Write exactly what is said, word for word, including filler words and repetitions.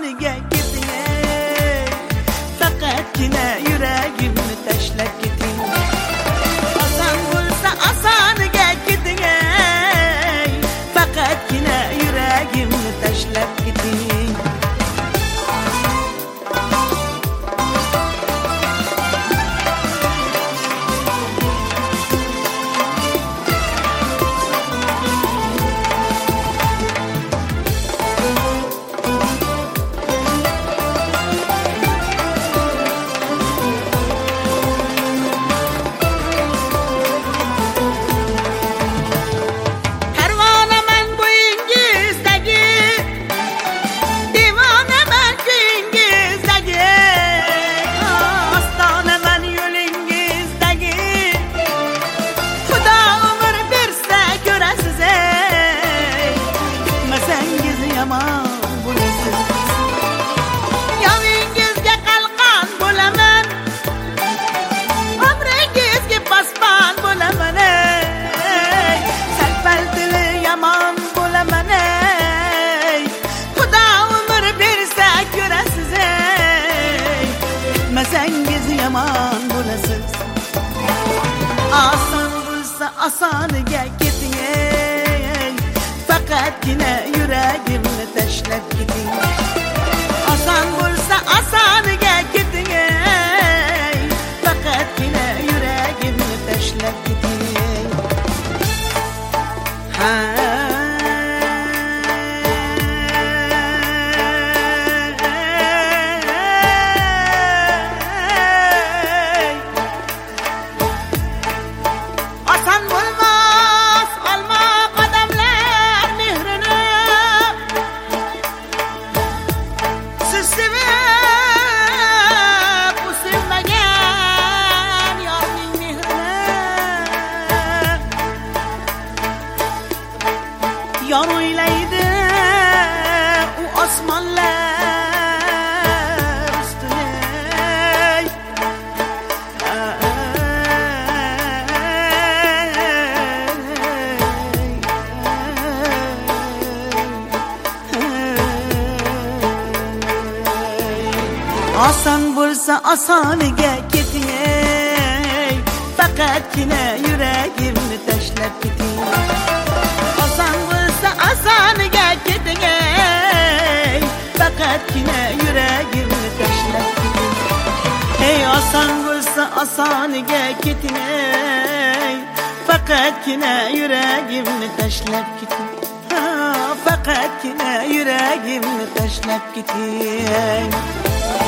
osoniga keting, faqatgina yuragimni tashlab keting. Oson bo'lsa osoniga keting, faqatgina yuragimni tashlab keting. Yolingizga qalqon bo'laman, umringizga posbon bo'laman. Sal-pal dili yomon bo'laman. Xudo umr bersa ko'rasiz, kutmasangiz yomon bo'lasiz. Oson bo'lsa osoniga keting, faqatgina yuragimni tashlab keting. Oson bo'lsa osoniga keting, faqatgina yuragimni tashlab keting. Ha oson bo'lmas olma qadamlar mehrini, siz sevib u sevmagan yorning mehrini. Yor o'ylaydi u osmonlar ustida, oson bo'lsa osoniga keting, faqatgina yuragimni tashlab keting. Oson bo'lsa osoniga keting, faqatgina yuragimni tashlab keting. Hey, oson bo'lsa osoniga keting, faqatgina yuragimni tashlab keting. Faqatgina yuragimni tashlab keting.